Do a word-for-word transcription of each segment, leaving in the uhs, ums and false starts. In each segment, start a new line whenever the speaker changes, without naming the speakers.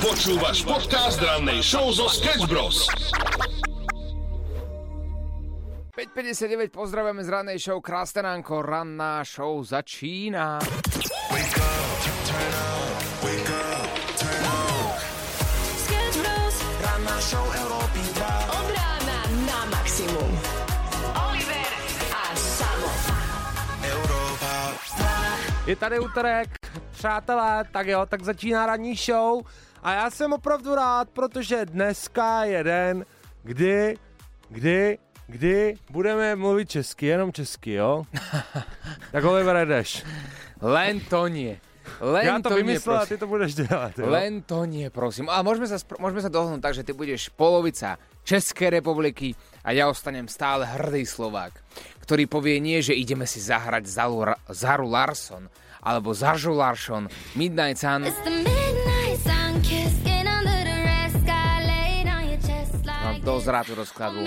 Počúvaš podcast rannej show zo Sketch Bros.
päť päťdesiatdeväť, pozdravujeme z rannej show. Krásne ránko, ranná show začína.
Wake up, turn up, wake up, turn up.
Sketch Bros.
Ranná show Európy dva.
Od rána na maximum. Oliver a Samo.
Európa dva.
Je tady úterek, přátelé, tak jo, tak začíná ranní show a já jsem opravdu rád, protože dneska je den, kdy, kdy, kdy budeme mluvit česky, jenom česky, jo? Tak Oliver, jdeš.
Len to nie. Len
Já to,
to
vymyslel
nie,
a ty to budeš dělat, jo?
Len to nie, prosím. A môžeme sa, spr- môžeme sa dohodnúť tak, že ty budeš polovica Českej republiky a ja ostanem stále hrdý Slovák, ktorý povie nie, že ideme si zahrať Zaru, Zaru Larsson alebo Zažu Larsson, Midnight Sun. Mám dosť rád túto skladbu.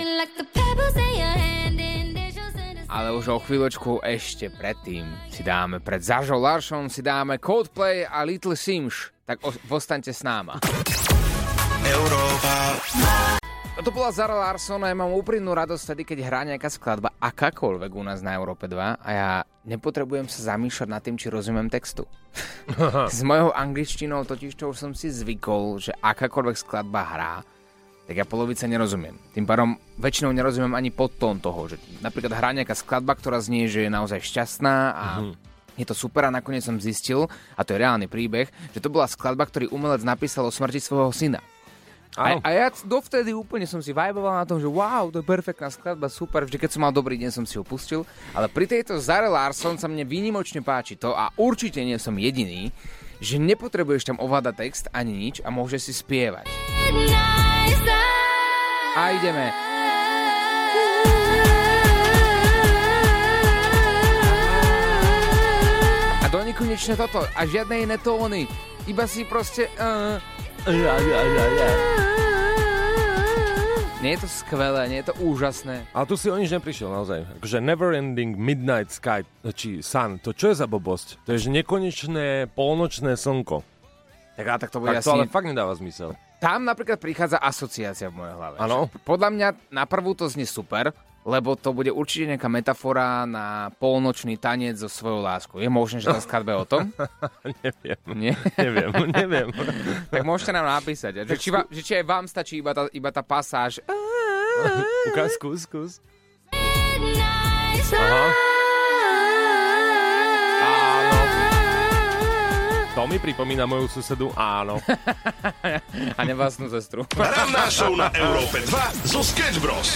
Ale už o chvíľočku ešte predtým si dáme pred Zažou Larsson si dáme Coldplay a Little Sims. Tak o, ostaňte s náma.
Európa.
To bola Zara Larsson a ja mám úprimnú radosť vtedy, keď hrá nejaká skladba akákoľvek u nás na Európe dva a ja nepotrebujem sa zamýšľať nad tým, či rozumiem textu. S mojou angličtinou totiž to už som si zvykol, že akákoľvek skladba hrá, tak ja polovica nerozumiem. Tým pádom väčšinou nerozumiem ani podtón toho, že napríklad hrá nejaká skladba, ktorá znie, že je naozaj šťastná a mm-hmm. je to super a nakoniec som zistil, a to je reálny príbeh, že to bola skladba, ktorý umelec napísal o smrti svojho syna. A, a ja dovtedy úplne som si vibeboval na tom, že wow, to je perfektná skladba, super, vždy keď som mal dobrý deň, som si ho pustil, ale pri tejto Zare Larsson sa mne výnimočne páči to a určite nie som jediný, že nepotrebuješ tam ovládať text ani nič a môžeš si spievať. A ideme. A do nekonečne toto a žiadne iné tóny, iba si proste... Uh, Nie je to skvelé, nie je to úžasné.
Ale tu si o nič neprišiel naozaj. Akože Neverending Midnight Sky, či Sun, to čo je za blbosť? To je že nekonečné polnočné slnko.
Tak, a tak to bude
tak
asi...
to ale fakt nedáva zmysel.
Tam napríklad prichádza asociácia v mojej hlave.
Áno.
Podľa mňa na prvú to znie super, lebo to bude určite nejaká metafora na polnočný tanec so svojou láskou. Je možné, že tá skladba je o tom?
Neviem.
Nie?
Neviem, neviem.
Tak môžete nám napísať, že či, va, že či aj vám stačí iba tá, iba tá pasáž.
Ukáž, skús, skús. Aha. Áno. To mi pripomína moju susedu, áno.
A nevlastnú sestru.
Ranná show na Európe dva zo Sketch Bros.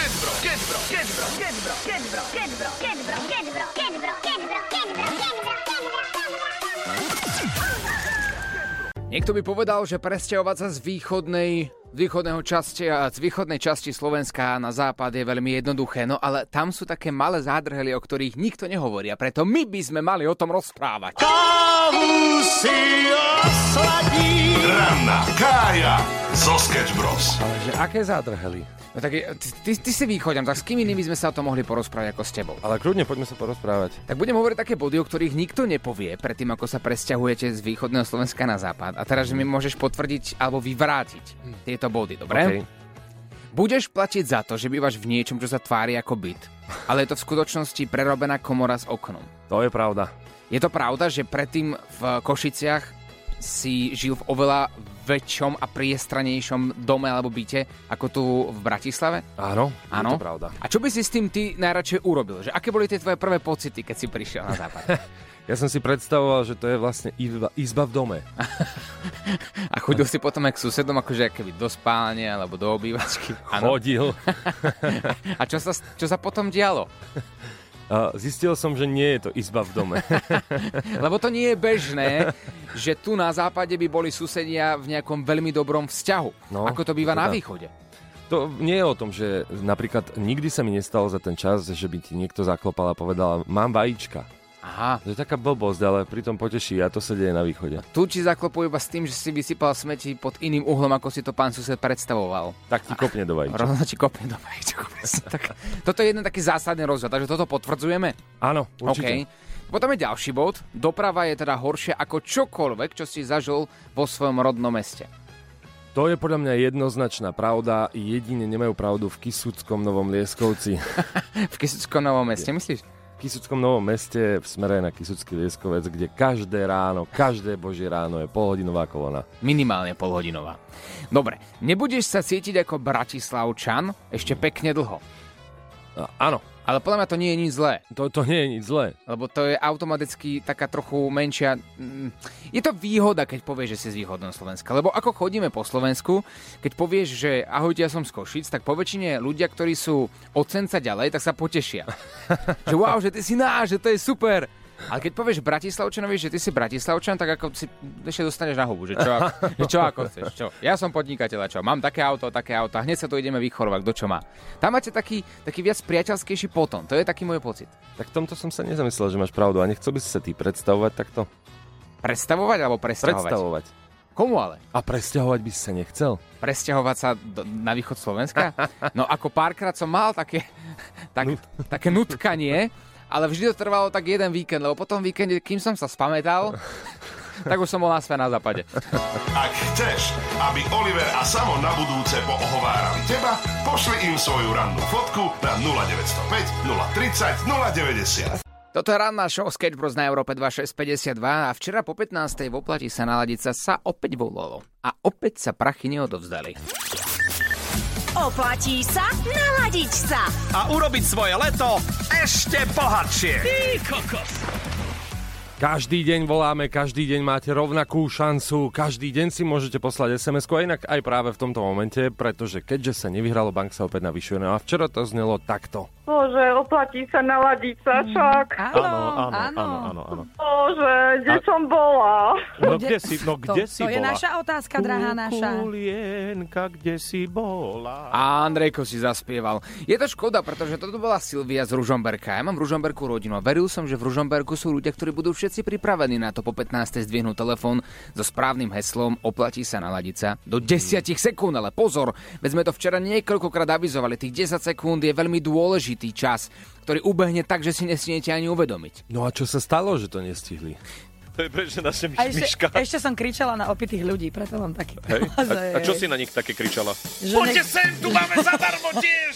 Niekto by povedal, že presťahovať sa z východnej, z východného časti, z východnej časti Slovenska na západ je veľmi jednoduché, no ale tam sú také malé zádrhely, o ktorých nikto nehovorí a preto my by sme mali o tom rozprávať.
Kávu si osladí. Ranná Kája zo Sketch Bros.
Ale že aké zádrhely?
No tak ty, ty, ty si východňam, tak s kým iným by sme sa o tom mohli porozprávať ako s tebou?
Ale kľudne, poďme sa porozprávať.
Tak budem hovoriť také body, o ktorých nikto nepovie predtým, ako sa presťahujete z východného Slovenska na západ. A teraz, že mi môžeš potvrdiť alebo vyvrátiť tieto body, dobre?
Okay.
Budeš platiť za to, že bývaš v niečom, čo sa tvári ako byt, ale je to v skutočnosti prerobená komora s oknom.
To je pravda.
Je to pravda, že predtým v Košiciach si žil v oveľa väčšom a priestranejšom dome alebo byte ako tu v Bratislave?
Áno,
Áno,
je to pravda.
A čo by si s tým ty najradšej urobil? Že aké boli tie tvoje prvé pocity, keď si prišiel na západ?
Ja som si predstavoval, že to je vlastne izba, izba v dome.
A chodil si potom aj k susedom, akože keby do spálne alebo do obývačky? Áno.
Chodil.
A čo sa, čo sa potom dialo?
Uh, zistil som, že nie je to izba v dome.
Lebo to nie je bežné, že tu na západe by boli susedia v nejakom veľmi dobrom vzťahu.
No,
ako to býva
to
na
dá.
východe.
To nie je o tom, že napríklad nikdy sa mi nestalo za ten čas, že by ti niekto zaklopal a povedal, mám vajíčka.
Aha.
To je taká blbosť, ale pritom poteší a to sa deje na východe.
Tu ti zaklopujú iba s tým, že si vysypal smeti pod iným uhlom, ako si to pán sused predstavoval.
Tak ti kopne do vajíčka.
Rovno ti kopne do vajíčka. Tak, toto je jeden taký zásadný rozdiel, takže toto potvrdzujeme?
Áno, určite.
Okay. Potom je ďalší bod. Doprava je teda horšia ako čokoľvek, čo si zažil vo svojom rodnom meste.
To je podľa mňa jednoznačná pravda. Jedine nemajú pravdu v Kisuckom Novom Lieskovci.
V Kisuckom Novom meste, myslíš?
V Kisuckom Novom meste v smere na Kisucký Lieskovec, kde každé ráno, každé božie ráno je polhodinová kolona.
Minimálne polhodinová. Dobre, nebudeš sa cítiť ako Bratislavčan ešte pekne dlho.
A, áno.
Ale podľa mňa to nie je nič zlé.
To, to nie je nič zlé.
Lebo to je automaticky taká trochu menšia... Je to výhoda, keď povieš, že si z východného Slovenska. Lebo ako chodíme po Slovensku, keď povieš, že ahojte, ja som z Košic, tak poväčšine ľudia, ktorí sú od Senca ďalej, tak sa potešia. Že wow, že ty si náš, že to je super. Ale keď povieš Bratislavčanovi, že ty si Bratislavčan, tak ako si ešte dostaneš na hubu, že čo, že čo ako chceš, čo. Ja som podnikateľ, čo, mám také auto, také auto, a hneď sa tu ideme vychorovať, kto čo má. Tam máte taký, taký viac priateľskejší potom, to je taký môj pocit.
Tak v tomto som sa nezamyslel, že máš pravdu, a nechcel by si sa ty predstavovať takto?
Predstavovať alebo presťahovať?
Predstavovať.
Komu ale?
A presťahovať by si sa nechcel?
Presťahovať sa do, na východ Slovenska? No ako párkrát som mal také, tak, také nutkanie, ale vždy to trvalo tak jeden víkend, lebo po tom víkende, kým som sa spamätal, tak už som bol naspäť na západe.
Ak chceš, aby Oliver a Samo na budúce poohovárali teba, pošli im svoju rannú fotku na nula deväť nula päť, nula tridsať, nula deväťdesiat.
Toto je ranná show Sketch Bros na Európe dvadsaťšesť päťdesiatdva a včera po pätnástej v Oplatí sa naladiť sa, sa opäť volalo. A opäť sa prachy neodovzdali.
Oplatí sa naladiť sa.
A urobiť svoje leto ešte bohatšie. Ty kokos.
Každý deň voláme, každý deň máte rovnakú šancu, každý deň si môžete poslať es em esku, a inak aj práve v tomto momente, pretože keďže sa nevyhralo, bank sa opäť navyšuje. No a včera to znelo takto.
Bože, oplatí sa naladiť sa však.
Áno, áno, áno, áno, áno.
Bože, kde som bola?
No kde si, no kde
to,
si
to
bola?
je naša otázka, drahá naša.
Kulienka, kde si bola?
A Andrejko si zaspieval. Je to škoda, pretože toto bola Silvia z Ružomberka. Ja mám v Ružomberku rodinu a veril som, že v Ružomberku sú ľudia, ktorí budú všetci pripravení na to po pätnástej zdvihnúť telefón so správnym heslom oplatí sa naladiť sa do desať sekúnd, ale pozor, veď sme to včera niekoľkokrát avizovali, tých desať sekúnd je veľmi dôležitý čas, ktorý ubehne tak, že si nesmiete ani uvedomiť.
No a čo sa stalo, že to nestihli?
To je prečo naša
A ešte,
myška.
ešte som kričala na opitých ľudí, preto mám taký...
Hej? A, a čo si na nich také kričala?
Poďte sem, tu máme zadarmo tiež!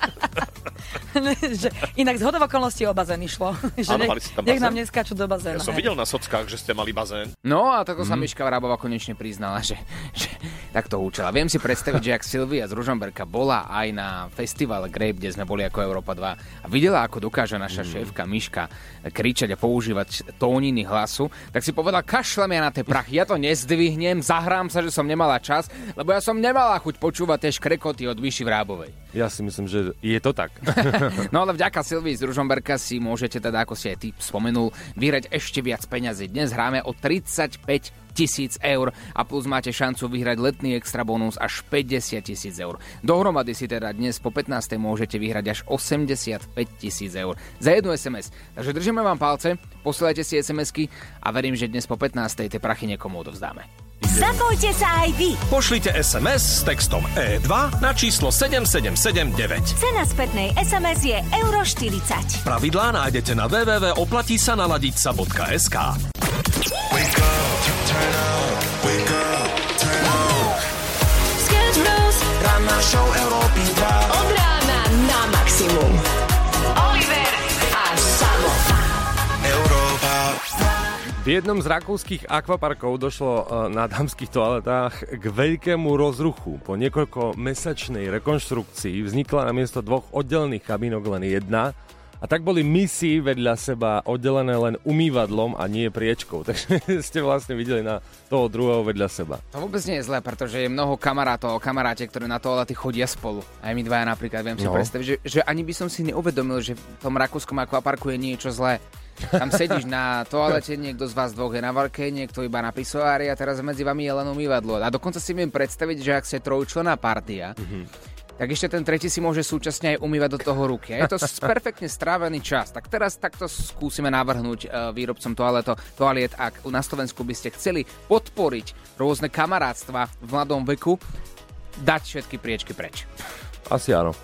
že, inak z hodou okolností o bazén išlo. Že
Áno,
nech,
mali ste tam
nech
bazén?
nám neskáču do bazéna.
Ja som
hej.
videl na sockách, že ste mali bazén.
No a toto sa Miška Vrábová konečne priznala, že, že takto učila. Viem si predstaviť, že ak Silvia z Ružomberka bola aj na festivale Grape, kde sme boli ako Európa dva a videla, ako dokáže naša šéfka Miška kričať a používať tóniny hlasu, tak si povedala, kašlem ja na tie prachy, ja to nezdvihnem, zahrám sa, že som nemala čas, lebo ja som nemala chuť počúvať tie škrekoty od Myši Vrábovej.
Ja si myslím, že je to tak.
No ale vďaka Silvii z Ružomberka si môžete teda, ako si aj ty spomenul, vyhrať ešte viac peňazí. Dnes hráme o tridsaťpäť tisíc eur a plus máte šancu vyhrať letný extra bonus až päťdesiat tisíc eur. Dohromady si teda dnes po pätnástej môžete vyhrať až osemdesiatpäť tisíc eur za jednu es em es. Takže držíme vám palce, posielajte si es em esky a verím, že dnes po pätnástej tie prachy niekomu odovzdáme.
Zapojte sa aj vy.
Pošlite es em es s textom é dva na číslo sedem sedem sedem deväť.
Cena spätnej es em es je euro štyridsať.
Pravidlá nájdete na w w w bodka oplatí sa naladiť sa bodka es ká.
Wake up, turn up, wake up, turn up.
Sketch Bros.
Ranná show Európy dva.
Od rána na maximum. Oliver a Samo.
Európa.
V jednom z rakúskych akvaparkov došlo na dámskych toaletách k veľkému rozruchu. Po niekoľkomesačnej rekonštrukcii vznikla namiesto dvoch oddelených kabínok len jedna a tak boli misy vedľa seba oddelené len umývadlom a nie priečkou. Takže ste vlastne videli na toho druhého vedľa seba.
To vôbec nie je zlé, pretože je mnoho kamarátov, kamaráte, ktorí na toalety chodia spolu. Aj my dvaja napríklad, viem si
No.
predstaviť, že, že ani by som si neuvedomil, že v tom rakúskom akvaparku je niečo zlé. Tam sedíš na toalete, niekto z vás dvoch je na varke, niekto iba na pisoári a teraz medzi vami je len umývadlo. A dokonca si viem predstaviť, že ak ste trojčlenná partia, mm-hmm. tak ešte ten tretí si môže súčasne aj umývať do toho ruky. A je to perfektne strávený čas. Tak teraz takto skúsime navrhnúť uh, výrobcom toaleto, toaliet, ak na Slovensku by ste chceli podporiť rôzne kamarátstva v mladom veku, dať všetky priečky preč.
Asi áno.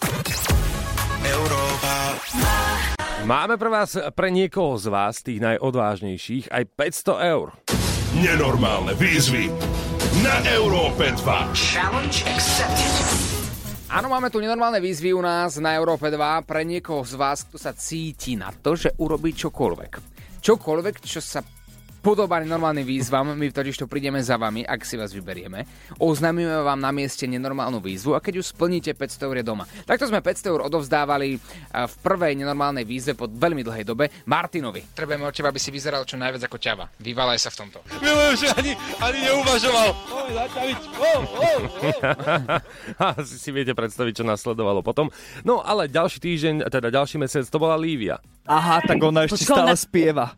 Európa.
Máme pre vás, pre niekoho z vás, tých najodvážnejších, aj päťsto eur.
Nenormálne výzvy, na Európe dva.
Challenge accepted.
Áno, máme tu nenormálne výzvy u nás na Európe dva pre niekoho z vás, kto sa cíti na to, že urobí čokoľvek. Čokoľvek, čo sa podobá nenormálnym výzvam, my totiž to prídeme za vami, ak si vás vyberieme. Oznámime vám na mieste nenormálnu výzvu a keď ju splníte, päťsto eur je doma. Takto sme päťsto eur odovzdávali v prvej nenormálnej výzve po veľmi dlhej dobe Martinovi.
Trebujeme od teba, aby si vyzeral čo najviac ako ťava. Vyvalaj sa v tomto.
Milujem, že ani, ani neuvažoval. Oj, začaviť. Oh, oh, oh. Asi si viete predstaviť, čo nasledovalo potom. No, ale ďalší týždeň, teda ďalší mesiac, to bola Lívia.
Aha, tak ona ešte stále spieva.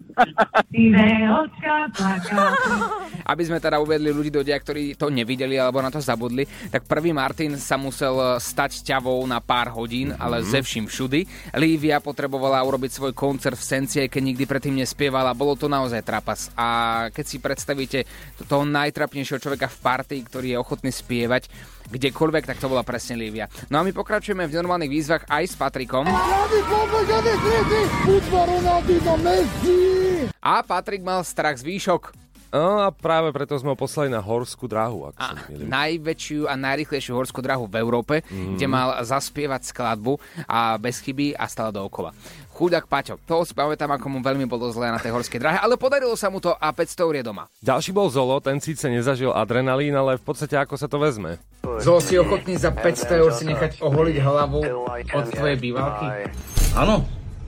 Aby sme teda uvedli ľudí do dia, ktorí to nevideli alebo na to zabudli, tak prvý Martin sa musel stať ťavou na pár hodín, mm-hmm. ale ze vším všudy. Lívia potrebovala urobiť svoj koncert v Sencie, keď nikdy predtým nespievala. Bolo to naozaj trapas. A keď si predstavíte toho najtrapnejšieho človeka v partii, ktorý je ochotný spievať kdekoľvek, tak to bola presne Lívia. No a my pokračujeme v normálnych výzvach aj s Patrikom. A Patrik mal strach z výšok.
No a práve preto sme ho poslali na horskú dráhu. Ak
a najväčšiu a najrýchlejšiu horskú dráhu v Európe, mm. kde mal zaspievať skladbu a bez chyby a stále dookola. Chudák Paťo, toho si pamätám, ako mu veľmi bolo zlé na tej horskej dráhe, ale podarilo sa mu to a päťsto eur je doma.
Ďalší bol Zolo, ten síce nezažil adrenalín, ale v podstate ako sa to vezme.
Zolo, si ochotný za päťsto eur si nechať oholiť hlavu od tvojej bývalky?
Áno.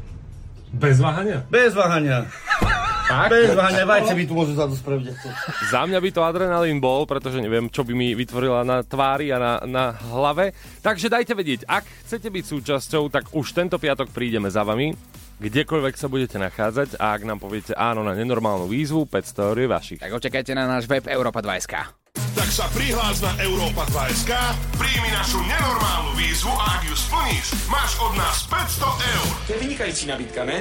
Bez váhania?
Bez váhania. Tak? Bez váhania, vajce by tu môžu za to spraviť.
Za mňa by to adrenalín bol, pretože neviem, čo by mi vytvorila na tvári a na, na hlave. Takže dajte vedieť, ak chcete byť súčasťou, tak už tento piatok prídeme za vami, kdekoľvek sa budete nachádzať a ak nám poviete áno na nenormálnu výzvu, päťsto eur je vašich.
Tak očakajte na náš web Európa dva bodka es ká.
Tak sa prihlás na Európa dva bodka es ká, príjmi našu nenormálnu výzvu a ak ju splníš, máš od nás päťsto eur.
To je vynikajúci nabídka, ne?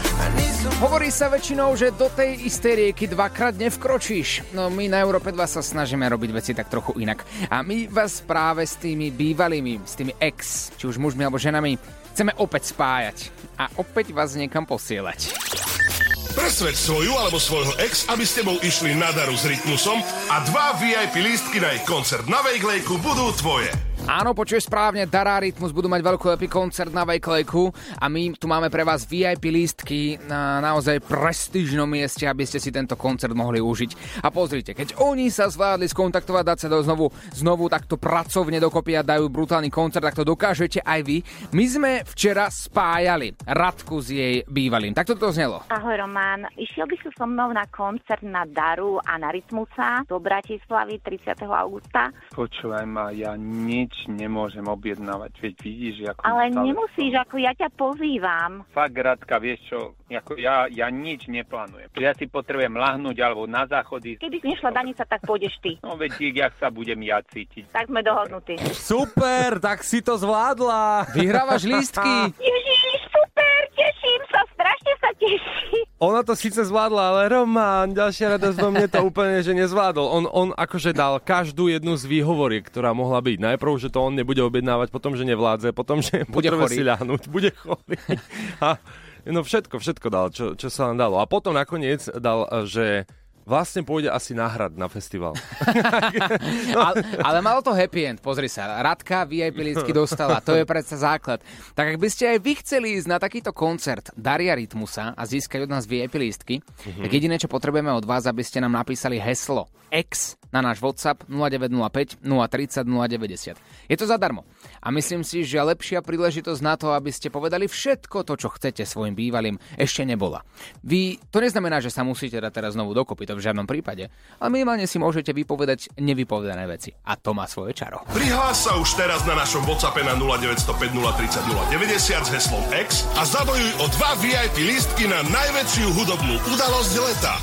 Hovorí sa väčšinou, že do tej istej rieky dvakrát nevkročíš. No my na Európe dva sa snažíme robiť veci tak trochu inak. A my vás práve s tými bývalými, s tými ex, či už mužmi alebo ženami, chceme opäť spájať. A opäť vás niekam posielať.
Presvedč svoju alebo svojho ex, aby s tebou išli na daru s Rytmusom a dva vé í pé lístky na ich koncert na Vejklejku budú tvoje.
Áno, počuješ správne, Dara a Rytmus budú mať veľkolepý koncert na Vejklejku a my tu máme pre vás vé í pé lístky na naozaj prestížnom mieste, aby ste si tento koncert mohli užiť. A pozrite, keď oni sa zvládli skontaktovať, dať sa do znovu, znovu takto pracovne dokopy a dajú brutálny koncert, tak to dokážete aj vy. My sme včera spájali Radku s jej bývalým. Tak toto znelo.
Ahoj Román, išiel by si so mnou na koncert na Daru a na Rytmusa do Bratislavy tridsiateho augusta?
Počúvaj ma, ja nič nemôžem objednávať, veď vidíš, ako...
Ale nemusíš, ako ja ťa pozývam.
Fakt, Radka, vieš čo, ako ja, ja nič neplánujem. Ja si potrebujem lahnúť alebo na záchody.
Keby si nešla Danica, tak pôjdeš ty.
No veď, jak sa budem ja cítiť.
Tak sme dohodnutí.
Super, tak si to zvládla.
Vyhrávaš lístky.
Ježiš, super, teším sa, strašne sa teším.
Ona to síce zvládla, ale Román, ďalšia radosť vo mne to úplne, že nezvládol. On, on akože dal každú jednu z výhovoriek, ktorá mohla byť. Najprv, že to on nebude objednávať, potom, že nevládze, potom, že
bude
potrebuje si ľahnúť, bude chorý. A no všetko, všetko dal, čo, čo sa len dalo. A potom nakoniec dal, že vlastne pôjde asi na hrad na festival.
no. ale, ale malo to happy end, pozri sa. Radka vé í pé lístky dostala, to je predsa základ. Tak ak by ste aj vy chceli ísť na takýto koncert Daria Rytmusa a získať od nás vé í pé lístky, mm-hmm. tak jediné, čo potrebujeme od vás, aby ste nám napísali heslo X na náš WhatsApp nula deväť nula päť nula tri nula nula deväťdesiat. Je to zadarmo. A myslím si, že lepšia príležitosť na to, aby ste povedali všetko to, čo chcete svojim bývalým, ešte nebola. Vy, to neznamená, že sa musíte dať teraz znovu dokopy, to v žiadnom prípade, ale minimálne si môžete vypovedať nevypovedané veci. A to má svoje čaro.
Prihlás sa už teraz na našom WhatsAppe na nula deväť nula päť nula tri nula nula deväťdesiat s heslom X a zabojuj o dva vé í pé lístky na najväčšiu hudobnú udalosť leta.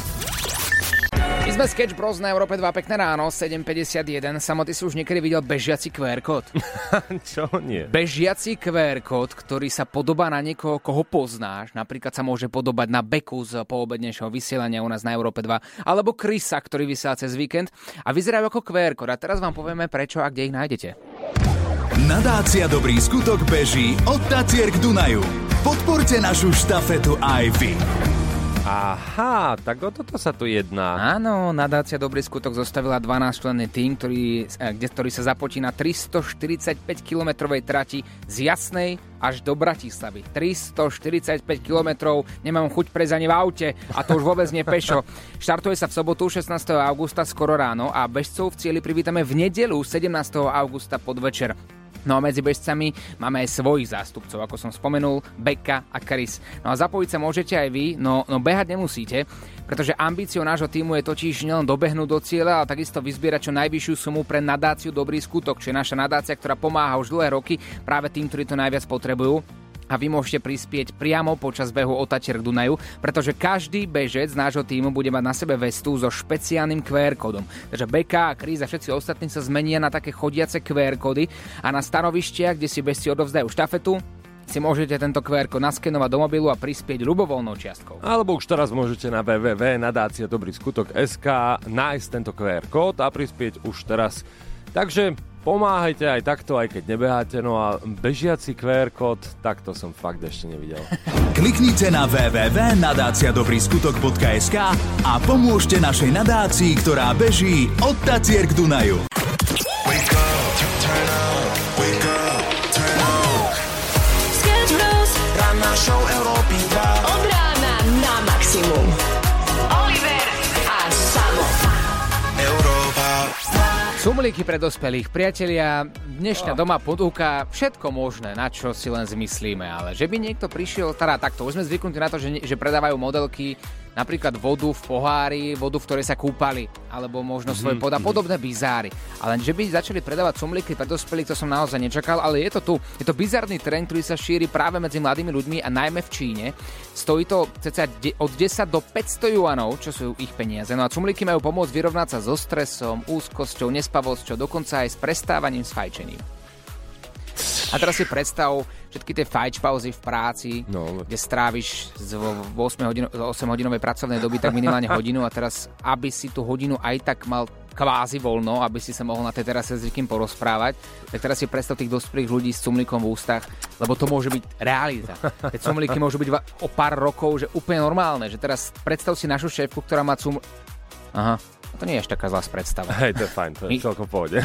My sme Sketch Bros na Európe dva, pekné ráno, sedem päťdesiatjeden. Samo, ty si už niekedy videl bežiaci kvé er kód?
Čo nie?
Bežiaci kvé er kód, ktorý sa podobá na niekoho, koho poznáš. Napríklad sa môže podobať na Beku z poobednejšieho vysielania u nás na Európe dva, alebo Krisa, ktorý vysiela cez víkend a vyzerajú ako kvé er kód. A teraz vám povieme prečo a kde ich nájdete.
Nadácia Dobrý skutok beží od Tatier k Dunaju. Podporte našu štafetu aj vy.
Aha, tak o toto sa tu jedná.
Áno, nadácia Dobrý skutok zostavila dvanásťčlenný tím, ktorý, kde, ktorý sa započí na tristoštyridsaťpäť kilometrovej trati z Jasnej až do Bratislavy. tristoštyridsaťpäť kilometrov, nemám chuť prejsť ani v aute a to už vôbec nie pešo. Štartuje sa v sobotu šestnásteho augusta skoro ráno a bežcov v cieli privítame v nedeľu sedemnásteho augusta podvečer. No a medzi bežcami máme aj svojich zástupcov, ako som spomenul, Beka a Chris. No a zapojiť sa môžete aj vy, no, no behať nemusíte, pretože ambíciou nášho týmu je totiž nielen dobehnúť do cieľa, ale takisto vyzbierať čo najvyššiu sumu pre nadáciu Dobrý skutok, čo je naša nadácia, ktorá pomáha už dlhé roky práve tým, ktorí to najviac potrebujú. A vy môžete prispieť priamo počas behu od Tatier k Dunaju, pretože každý bežec z nášho tímu bude mať na sebe vestu so špeciálnym kvé er kódom. Takže Beka a Chris a všetci ostatní sa zmenia na také chodiace kvé er kódy a na stanovištiach, kde si bežci odovzdajú štafetu, si môžete tento kvé er kód naskenovať do mobilu a prispieť ľubovoľnou čiastkou.
Alebo už teraz môžete na w w w bodka nadácia dobrý skutok bodka es ká nájsť tento kvé er kód a prispieť už teraz. Takže pomáhajte aj takto, aj keď nebeháte, no a bežiaci kvé er kód, tak to som fakt ešte nevidel.
Kliknite na w w w bodka nadácia dobrý skutok bodka es ká a pomôžte našej nadácii, ktorá beží od Tatier k Dunaju.
Wake up, turn up, wake up, turn up.
Sketch Bros.
Ranná show Európy dva.
Od rána na maximum. Oliver a Samo.
Európa.
Cumlíky pre dospelých, priatelia, dnešná doma ponúka všetko možné, na čo si len zmyslíme, ale že by niekto prišiel, teda takto, už sme zvyknutí na to, že, že predávajú modelky, napríklad vodu v pohári, vodu, v ktorej sa kúpali, alebo možno svoje
Mm-hmm.
poda, podobné bizáry. Ale že by začali predávať cumlíky pre dospelých, to som naozaj nečakal, ale je to tu. Je to bizarný trend, ktorý sa šíri práve medzi mladými ľuďmi a najmä v Číne. Stojí to cca od desať do päťsto juanov, čo sú ich peniaze. No a cumlíky majú pomôcť vyrovnať sa so stresom, úzkosťou, nespavosťou, dokonca aj s prestávaním s fajčením. A teraz si predstav všetky tie fajč pauzy v práci, no, kde stráviš z osemhodinovej pracovnej doby tak minimálne hodinu a teraz, aby si tú hodinu aj tak mal kvázi voľno, aby si sa mohol na tej terase s niekým porozprávať, tak teraz si predstav tých dospelých ľudí s cumlíkom v ústach, lebo to môže byť realita. Tie cumlíky môžu byť o pár rokov, že úplne normálne, že teraz predstav si našu šéfku, ktorá má cum... Aha, to nie je až taká zlá predstava.
Hej, to je fajn, to je My... celkom v pohode.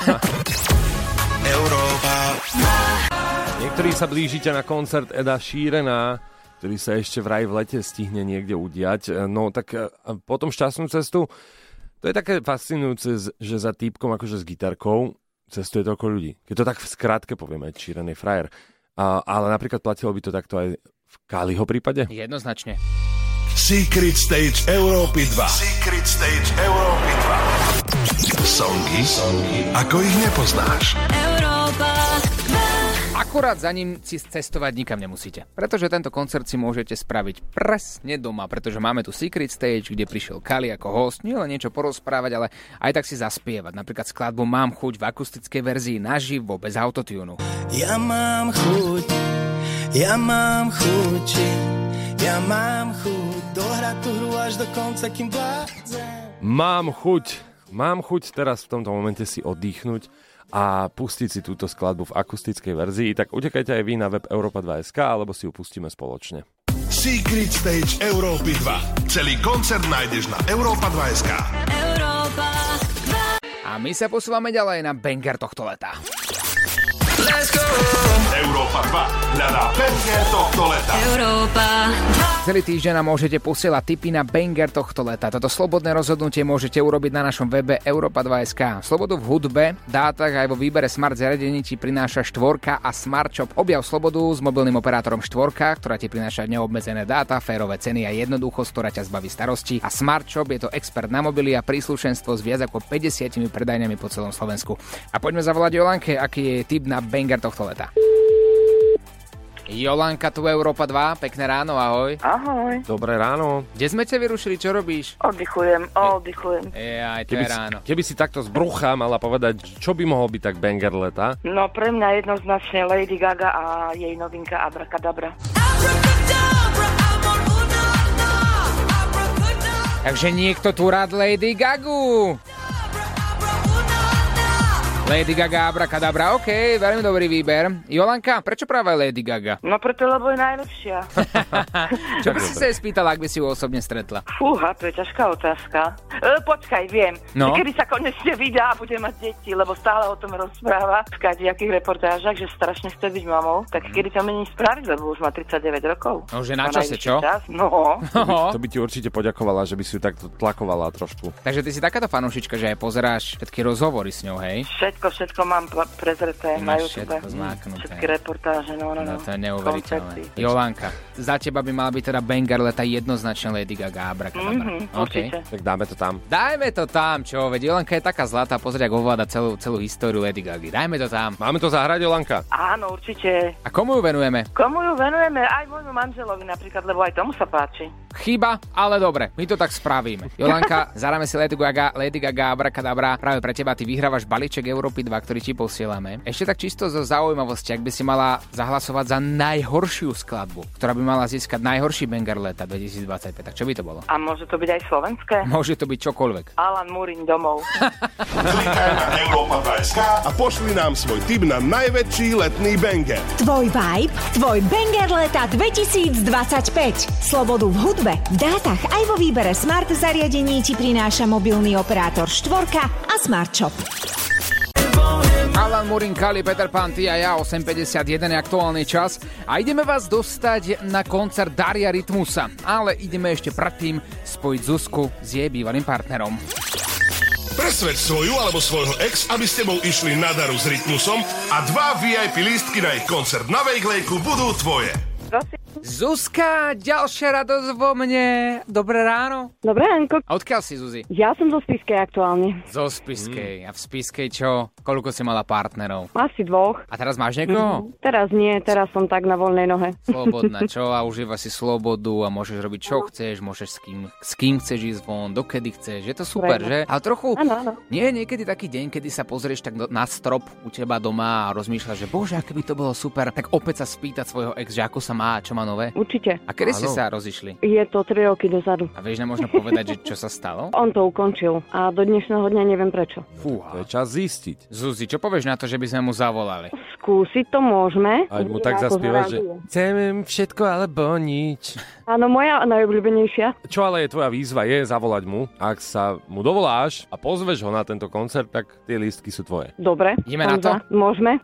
Európa.
Niektorí sa blížite na koncert Eda Sheerana, ktorý sa ešte vraj v lete stihne niekde udiať. No tak po tom šťastnú cestu, to je také fascinujúce, že za týpkom akože s gitarkou cestuje toľko ľudí. Keď to tak v skratke povieme, Ed Sheeran je frajer. A, ale napríklad platilo by to takto aj v Kaliho prípade?
Jednoznačne.
Secret Stage Európy dva. Secret Stage Európy dva. Songy, Songy, ako ich nepoznáš.
Európa dva.
Akurát za ním si cestovať nikam nemusíte, pretože tento koncert si môžete spraviť presne doma, pretože máme tu Secret Stage, kde prišiel Kali ako host, nielen niečo porozprávať, ale aj tak si zaspievať. Napríklad skladbu Mám chuť v akustickej verzii naživo bez autotunu.
Ja mám chuť, ja mám chuť, ja mám chuť dohrať tú hru až do konca, kým vládzem.
Mám chuť, mám chuť teraz v tomto momente si oddychnúť a pustiť si túto skladbu v akustickej verzii, tak utekajte aj vy na web Európa dva bodka es ká, alebo si ju pustíme spoločne.
Secret Stage Európy dva. Celý koncert nájdeš na Európa dva bodka es ká.
Európa dva.
A my sa posúvame ďalej na banger tohto leta.
Let's go! Európa dva hľadá banger tohto leta.
Európa dva.
Celý týždeň nám môžete posielať tipy na banger tohto leta. Toto slobodné rozhodnutie môžete urobiť na našom webe Európa dva bodka es ká. Slobodu v hudbe, dátach aj vo výbere smart zariadení ti prináša štvorka a Smart Shop. Objav slobodu s mobilným operátorom štvorka, ktorá ti prináša neobmedzené dáta, férové ceny a jednoduchosť, ktorá ťa zbaví starosti. A Smart Shop je to expert na mobily a príslušenstvo s viac ako päťdesiatimi predajňami po celom Slovensku. A poďme zavolať Jolanke, aký je tip na banger tohto leta. Jolanka, tu Európa dva, pekné ráno, ahoj.
Ahoj.
Dobré ráno.
Kde sme ťa vyrušili, čo robíš?
Oddychujem, oddychujem.
Je, aj to
Keby
je
si,
ráno.
keby si takto z brucha mala povedať, čo by mohol byť tak banger leta?
No pre mňa jednoznačne Lady Gaga a jej novinka Abracadabra.
Takže niekto tu rád Lady Gagu. Lady Gaga, Abracadabra, OK, veľmi dobrý výber. Jolanka, prečo práve Lady Gaga?
No preto, lebo je najlepšia.
Čo by si sa jej spýtala, ak by si ju osobne stretla?
Fúha, to je ťažká otázka. E, počkaj, viem.
No?
Kedy sa konečne vydá a bude mať deti, lebo stále o tom rozpráva v kadejakých reportážach, že strašne chce byť mamou. Tak kedy to mení spraviť, lebo už má tridsaťdeväť rokov.
No, že na čase, čo?
Čas? No.
To by ti určite poďakovala, že by si ju takto tlakovala trošku.
Takže ty si takáto fanúšička, že aj pozeráš všetky rozhovory s ňou, hej?
Všetko, všetko mám prezreté na YouTube.
Všetko zmáknuté.
Všetky reportáže, no, no, no.
No to je neuveriteľné. Jolanka, za teba by mala byť teda banger leta jednoznačne Lady Gaga, Abracadabra.
Mm-hmm,
okay.
Tak dáme to tam.
Dajme to tam, čo? Veď Jolanka je taká zlatá, pozrieť, ako ovláda celú, celú históriu Lady Gagy. Dajme to tam.
Máme to zahrať, Jolanka?
Áno, určite.
A komu ju venujeme?
Komu ju venujeme? Aj môjmu manželovi napríklad, lebo aj tomu sa páči.
Chyba, ale dobre, my to tak spravíme. Jolanka, zaráme si Lady Gaga, Lady Gaga, Abracadabra. Práve pre teba ty vyhrávaš balíček Európy dva, ktorý ti posielame. Ešte tak čisto zo zaujímavosti, ak by si mala zahlasovať za najhoršiu skladbu, ktorá by mala získať najhorší banger leta dvetisícdvadsaťpäť, tak čo by to bolo?
A môže to byť aj slovenské?
Môže to byť čokoľvek.
Alan Murin domov.
Klikaj na Európa dva bodka es ká a pošli nám svoj tip na najväčší letný banger.
Tvoj vibe, tvoj banger leta dvetisícdvadsaťpäť. Slobodu v hudbe, v dátach aj vo výbere smart zariadení ti prináša mobilný operátor štvorka a Smart Shop.
Alan Murin, Kali, Peter Pan, ty a ja, osem päťdesiatjeden je aktuálny čas a ideme vás dostať na koncert Daria Rytmusa, ale ideme ešte predtým spojiť Zuzku s jej bývalým partnerom.
Presvedč svoju alebo svojho ex, aby s tebou išli na Daru s Rytmusom a dva vé í pé lístky na ich koncert na Vejklejku budú tvoje.
Zuzka, ďalšia radosť vo mne. Dobré ráno.
Dobré ránko.
A odkiaľ si, Zuzi?
Ja som zo Spiskej aktuálne.
Zo Spiskej. Mm. A v Spiskej čo? Koľko si mala partnerov?
Asi dvoch.
A teraz máš niekoho?
Mm. Teraz nie, teraz som tak na voľnej nohe.
Slobodná, čo? A užívaš si slobodu a môžeš robiť čo chceš, môžeš s kým, s kým chceš ísť von, dokedy chceš. Je to super, Prejme. Že? Ale trochu, ano, ano. Nie je niekedy taký deň, kedy sa pozrieš tak na strop u teba doma a rozmýšľaš, že bože, aké by to bolo super, tak opäť sa spýtať svojho ex, že ako sa má, čo má nové?
Určite.
A kedy ste sa rozišli?
Je to tri roky dozadu.
A vieš nám možno povedať, že čo sa stalo?
On to ukončil a do dnešného dňa neviem prečo.
Fúha. To je čas zistiť.
Zuzi, čo povieš na to, že by sme mu zavolali?
Skúsiť to môžeme.
Aj mu tak zaspievaš, že chcem všetko alebo nič.
Áno, moja najobľúbenejšia.
Čo ale je tvoja výzva je zavolať mu. Ak sa mu dovoláš a pozveš ho na tento koncert, tak tie lístky sú tvoje.
Dobre.
Ideme na to?
Za. Môžeme.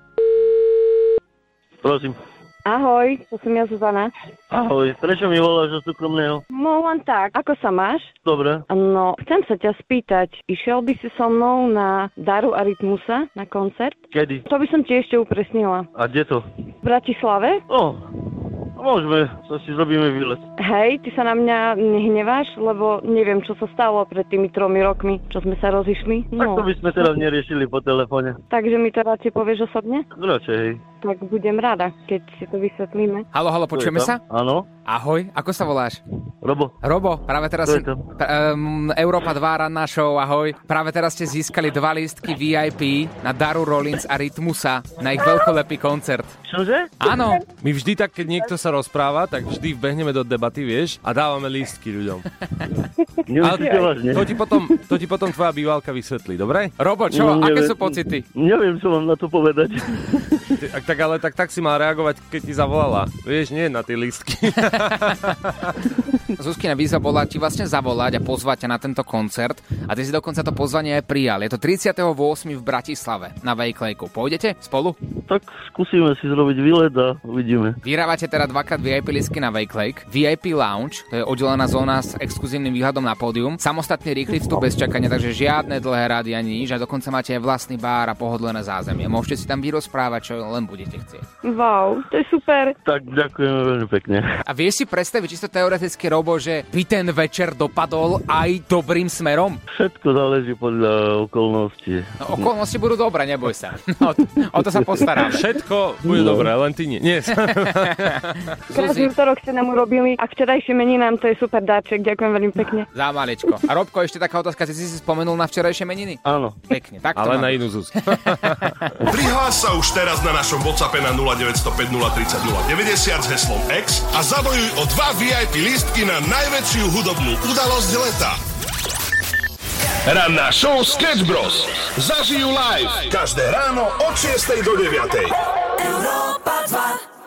Prosím.
Ahoj, to som ja Zuzana.
Ahoj, prečo mi voláš zo súkromného?
No len tak, ako sa máš?
Dobre.
No, chcem sa ťa spýtať, išiel by si so mnou na Daru a Rytmusa na koncert?
Kedy?
To by som ti ešte upresnila.
A kde to?
V Bratislave?
O, môžeme, to si zrobíme výlet.
Hej, ty sa na mňa nehneváš, lebo neviem, čo sa stalo pred tými tromi rokmi, čo sme sa rozišli. No.
Tak to by sme teraz neriešili po telefóne.
Takže mi to radšej povieš osobne?
Radšej, hej.
Tak budem rada, keď si to vysvetlíme.
Halo, halo, počujeme sa?
Áno.
Ahoj, ako sa voláš?
Robo.
Robo, práve teraz si... Um, Európa dva ranná show, ahoj. Práve teraz ste získali dva lístky vé í pé na Daru Rollins a Rytmusa na ich veľkolepý koncert.
Čože?
Áno.
My vždy tak, keď niekto sa rozpráva, tak vždy vbehneme do debaty, vieš, a dávame lístky ľuďom. Ale to ti, potom, to ti potom tvoja bývalka vysvetlí, dobre?
Robo, čo? No, aké sú pocity?
Neviem, čo mám na to povedať.
Tak, tak ale tak, tak si mal reagovať, keď ti zavolala. Vieš, nie na tie lístky.
Zuzkina výzva bola ti vlastne zavolať a pozvať ťa na tento koncert a ty si dokonca to pozvanie aj prijal. Je to tridsiateho ôsmeho v Bratislave na Vejklejku. Pôjdete spolu?
Tak skúsime si zrobiť výlet a uvidíme.
Vyhrávate teda dvakrát vé í pé lístky na Vejklejk. vé í pé Lounge, to je oddelená zóna s exkluzívnym výhľadom na pódium. Samostatný rýchly vstup bez čakania, takže žiadne dlhé rady ani nič a dokonca máte aj vlastný bar a pohodlné zázemie. Môžete si tam vyrozprávať, čo len budete chcieť.
Wow, to je super.
Tak ďakujeme veľmi pekne.
A vieš si predstaviť čisto teoreticky, Robo, že by ten večer dopadol aj dobrým smerom?
Všetko záleží podľa okolností.
No, okolnosti budú dobré, neboj sa. O, o to sa postarám.
Všetko bude no. dobré, len ty nie. nie.
Krásny útorok ste nám urobili a včerajšie meninám, to je super dáček. Ďakujem veľmi pekne.
Za maličko. A Robko, ešte taká otázka, si si spomenul na včerajšie meniny?
Áno.
Pekne. Tak to
ale
mám.
Na inú Zuzku.
Prihlás sa už teraz na našom WhatsAppe na nula deväť nula päť nula tri nula nula deväťdesiat s heslom X a zabojuj o dva vé í pé lístky na najväčšiu hudobnú udalosť leta. Ranná show Sketch Bros. Zažijú live každé ráno od šiestej do deviatej.
Európa dva.